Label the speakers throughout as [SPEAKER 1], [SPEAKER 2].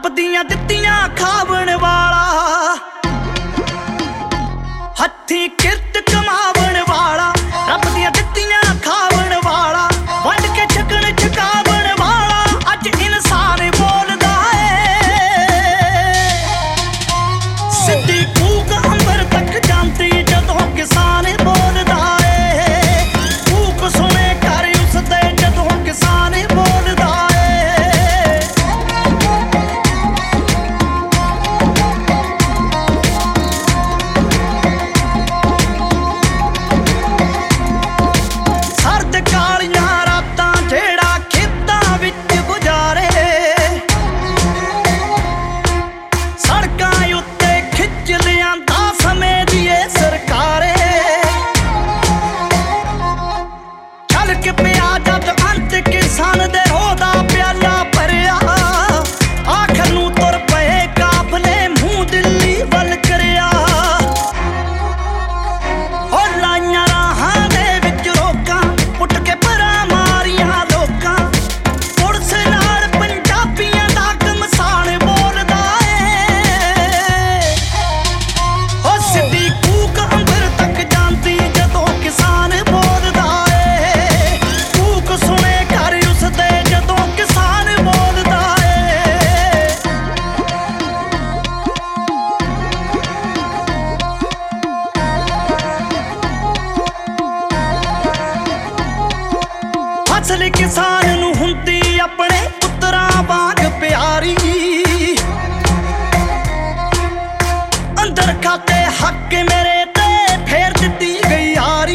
[SPEAKER 1] ਰੱਬ ਦੀਆਂ ਦਿੱਤੀਆਂ ਖਾਵਣ ਵਾਲਾ, ਹੱਥੀਂ ਕਿਰਤ ਕਮਾਵਣ ਵਾਲਾ, ਰੱਬ ਦੀਆਂ ਦਿੱਤੀਆਂ ਖਾਵਣ ਵਾਲਾ, ਵੰਡ ਕੇ ਛਕਣ ਛਕਾਵਣ ਵਾਲਾ, ਅੱਜ ਇਨਸਾਨ ਬੋਲਦਾ ਏ। ਸਿੱਧੀ ਕੂਕ ਅੰਬਰ ਤੱਕ ਜਾਂਦੀ ਜਦੋਂ ਕਿਸਾਨ ਬੋਲਦਾ ਏ, ਕੂਕ ਸੁਣੇ ਕਰ ਉਸਦੇ ਜਦੋਂ ਕਿਸਾਨ ਬੋਲਦਾ ਏ। ਸਰਦ ਕਾਲੀਆਂ ਰਾਤਾਂ ਜਿਹੜਾ ਖੇਤਾਂ ਵਿੱਚ ਗੁਜ਼ਾਰੇ, ਸੜਕਾਂ ਉੱਤੇ ਖਿੱਚ ਲਿਆਂਦਾ ਸਮੇਂ ਦੀ ਏ ਸਰਕਾਰੇ। ਛਲਕ ਪਿਆ ਜਦ ਅੰਤ ਕਿਸਾਨ ਦੇ ਰੋਹ ਦਾ ਪਿਆਲਾ ਭਰਿਆ, ਆਖਰ ਨੂੰ ਤੁਰ ਪਏ ਕਾਫਲੇ ਮੂੰਹ ਦਿੱਲੀ ਵੱਲ ਕਰਿਆ। ਹੋ ਲਾਈਆਂ ਰਾਹਾਂ ਦੇ ਵਿੱਚ ਰੋਕਾਂ, ਉੱਠ ਕੇ ਪਰਾਂ ਮਾਰੀਆਂ ਲੋਕਾਂ, ਪੁਲਿਸ ਨਾਲ ਪੰਜਾਬੀਆਂ ਦਾ ਘਮਸਾਨ ਬੋਲਦਾ ਏ। ਹੋ ਸਿੱਧੀ ਕੂਕ ਅੰਬਰ ਤੱਕ ਜਾਂਦੀ ਜਦੋਂ ਕਿਸਾਨ ਬੋਲਦਾ ਏ, ਕੂਕ ਸੁਣੇ ਕਰ ਉਸਦੇ ਜਦੋਂ ਕਿਸਾਨ ਬੋਲਦਾ ਏ। ਫਸਲ ਕਿਸਾਨ ਨੂੰ ਹੁੰਦੀ ਆਪਣੇ ਪੁੱਤਰਾਂ ਵਾਂਗ ਪਿਆਰੀ, ਅੰਦਰ ਖਾਤੇ ਹੱਕ ਮੇਰੇ ਤੇ ਫੇਰ ਦਿੱਤੀ ਗਈ ਯਾਰੀ।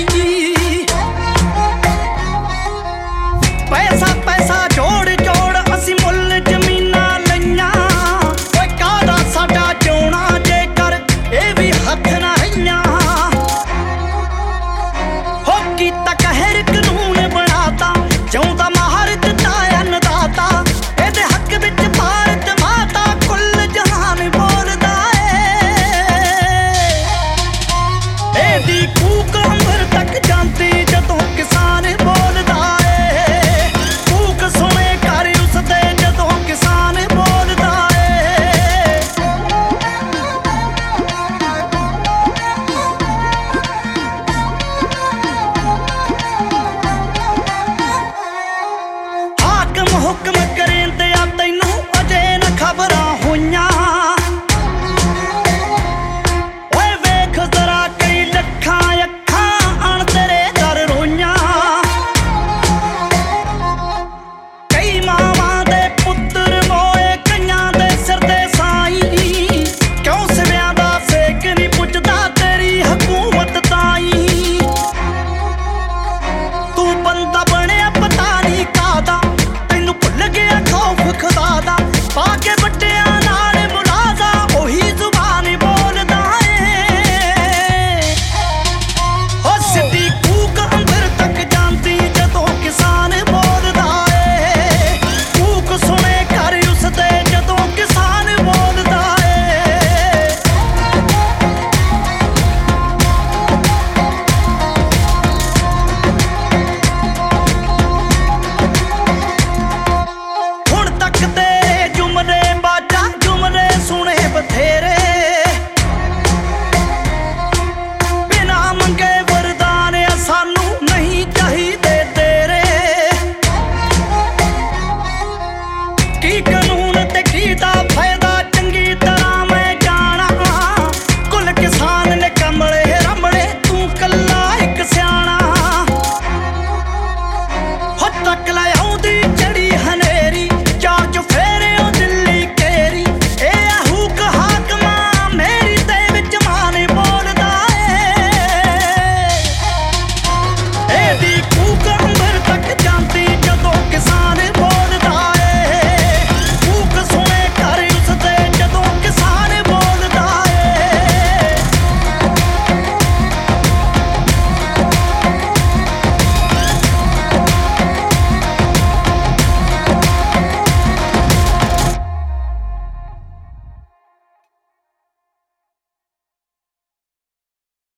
[SPEAKER 1] ਪੈਸਾ ਪੈਸਾ ਜੋੜ ਜੋੜ ਅਸੀਂ ਮੁੱਲ ਜ਼ਮੀਨਾਂ ਲਈਆਂ, ਓਏ ਕਾਹਦਾ ਸਾਡਾ ਜਿਉਣਾ ਜੇਕਰ ਇਹ ਵੀ ਹੱਥ ਨਾ ਰਹੀਆਂ। ਹੋ ਕੀਤਾ ਕਹਿਰ ਕਾਨੂੰਨ ਬਣਾਤਾ, ਜਿਉਂਦਾ ਮਾਹਰ ਦਿੱਤਾ ਅੰਨਦਾਤਾ, ਇਹਦੇ ਹੱਕ ਵਿੱਚ ਭਾਰਤ ਮਾਤਾ ਕੁੱਲ ਜਹਾਨ ਬੋਲਦਾ ਏ। ਇਹਦੀ ਕੂਕ ਅੰਬਰ ਤੱਕ ਜਾਂਦੀ ਜਦੋਂ ਕਿਸਾਨ ਬੋਲਦਾ ਏ, ਕੂਕ ਸੁਣੇ ਕਰ ਉਸਦੇ ਜਦੋਂ ਕਿਸਾਨ ਬੋਲਦਾ ਏ। ਹਾਕਮ ਹੁਕਮ ਕਰੇਂਦੇ ਆ ਤੈਨੂੰ ਅਜੇ ਨਾ ਖਬਰਾਂ,